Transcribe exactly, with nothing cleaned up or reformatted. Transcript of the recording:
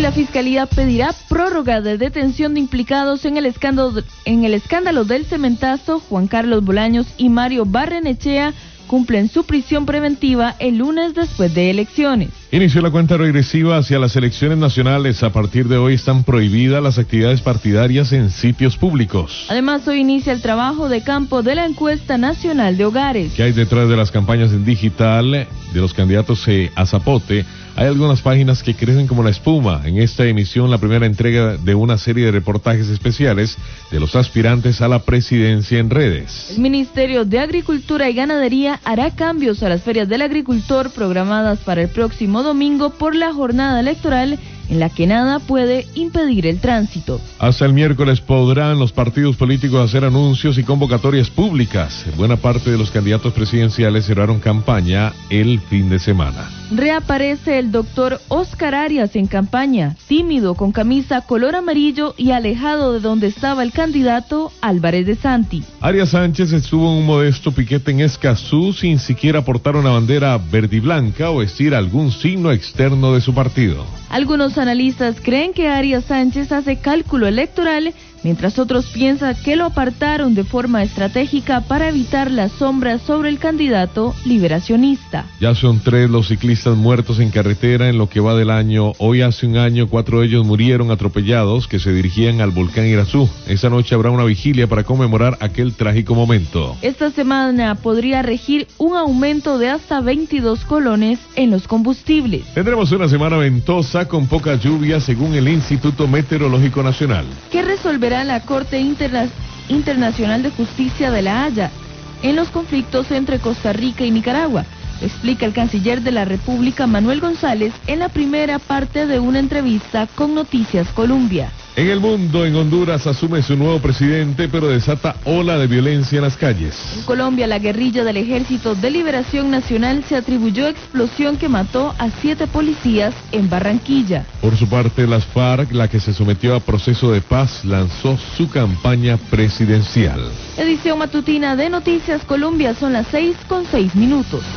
Hoy la Fiscalía pedirá prórroga de detención de implicados en el escándalo, en el escándalo del cementazo. Juan Carlos Bolaños y Mario Barrenechea cumplen su prisión preventiva el lunes después de elecciones. Inició la cuenta regresiva hacia las elecciones nacionales. A partir de hoy están prohibidas las actividades partidarias en sitios públicos. Además, hoy inicia el trabajo de campo de la encuesta nacional de hogares. ¿Qué hay detrás de las campañas en digital de los candidatos a Zapote? Hay algunas páginas que crecen como la espuma. En esta emisión, la primera entrega de una serie de reportajes especiales de los aspirantes a la presidencia en redes. El Ministerio de Agricultura y Ganadería hará cambios a las ferias del agricultor programadas para el próximo domingo por la jornada electoral, en la que nada puede impedir el tránsito. Hasta el miércoles podrán los partidos políticos hacer anuncios y convocatorias públicas. Buena parte de los candidatos presidenciales cerraron campaña el fin de semana. Reaparece el doctor Oscar Arias en campaña, tímido, con camisa color amarillo y alejado de donde estaba el candidato Álvarez de Santi. Arias Sánchez estuvo en un modesto piquete en Escazú sin siquiera portar una bandera verde y blanca o vestir algún signo externo de su partido. Algunos analistas creen que Arias Sánchez hace cálculo electoral, mientras otros piensan que lo apartaron de forma estratégica para evitar las sombras sobre el candidato liberacionista. Ya son tres los ciclistas muertos en carretera en lo que va del año. Hoy hace un año, cuatro de ellos murieron atropellados que se dirigían al volcán Irazú. Esta noche habrá una vigilia para conmemorar aquel trágico momento. Esta semana podría regir un aumento de hasta veintidós colones en los combustibles. Tendremos una semana ventosa con poca lluvia según el Instituto Meteorológico Nacional. ¿Qué resolverá la Corte Interna- Internacional de Justicia de La Haya en los conflictos entre Costa Rica y Nicaragua? Explica el canciller de la República, Manuel González, en la primera parte de una entrevista con Noticias Colombia. En el mundo, en Honduras asume su nuevo presidente, pero desata ola de violencia en las calles. En Colombia, la guerrilla del Ejército de Liberación Nacional se atribuyó explosión que mató a siete policías en Barranquilla. Por su parte, las FARC, la que se sometió a proceso de paz, lanzó su campaña presidencial. Edición matutina de Noticias Colombia, son las seis con seis minutos.